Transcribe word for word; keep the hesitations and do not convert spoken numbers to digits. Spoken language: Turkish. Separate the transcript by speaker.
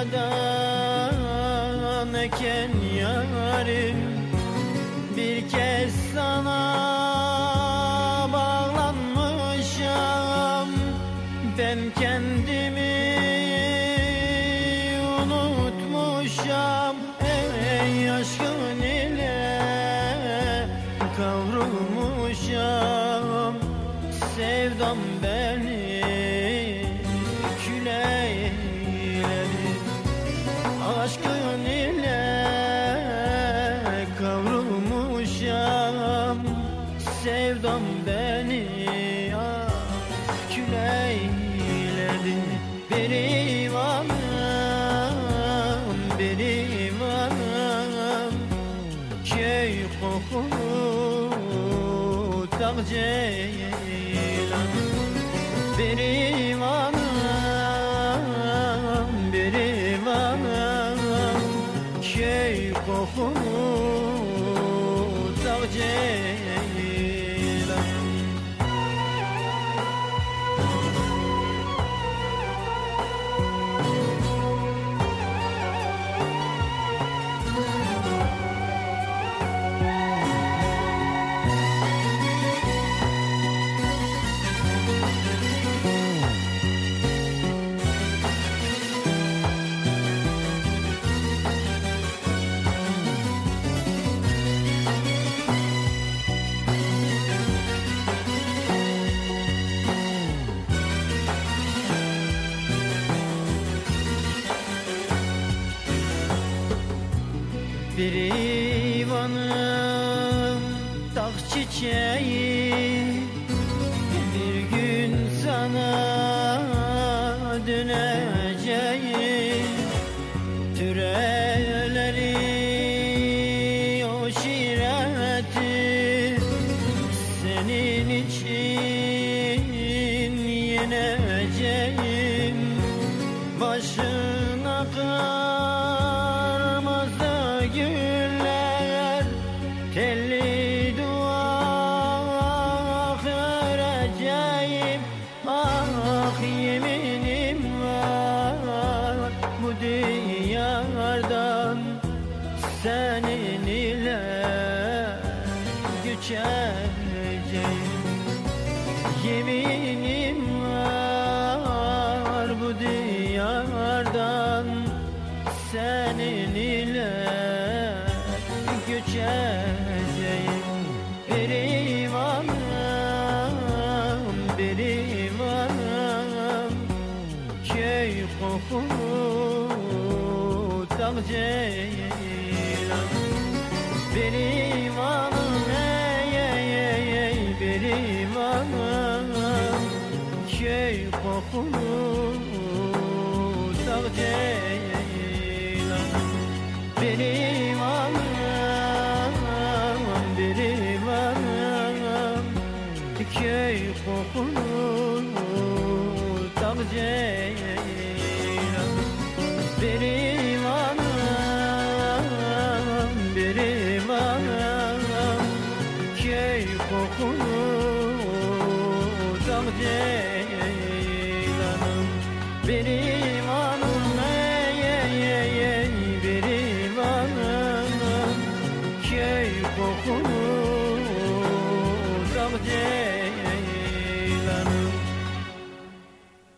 Speaker 1: fidan eken yarim, bir kez sana bağlanmışam. Ben kendimi unutmuşam, ey aşkın ile kavrulmuşam. Sevdam beni kül eyledi, aşkın ile kavrulmuşam. Sevdam beni kül eyledi. Bir imanım, bir imanım, köy kokulu dağ ceylan. Bir imanım, bir imanım, köy kokulu dağ ceylan. Bir ivanım dağ çiçeği, bir gün sana döneceğim. Türeleri o şireti senin için yeneceğim. Başına karmaz güller, telli dua öreceğim. Ah yeminim var bu diyardan senin ile göçeceğim. Yeminim var bu diyardan senin ile göçeceğim. Bir imanım, bir imanım, köy kokulu dağ ceylan. Bir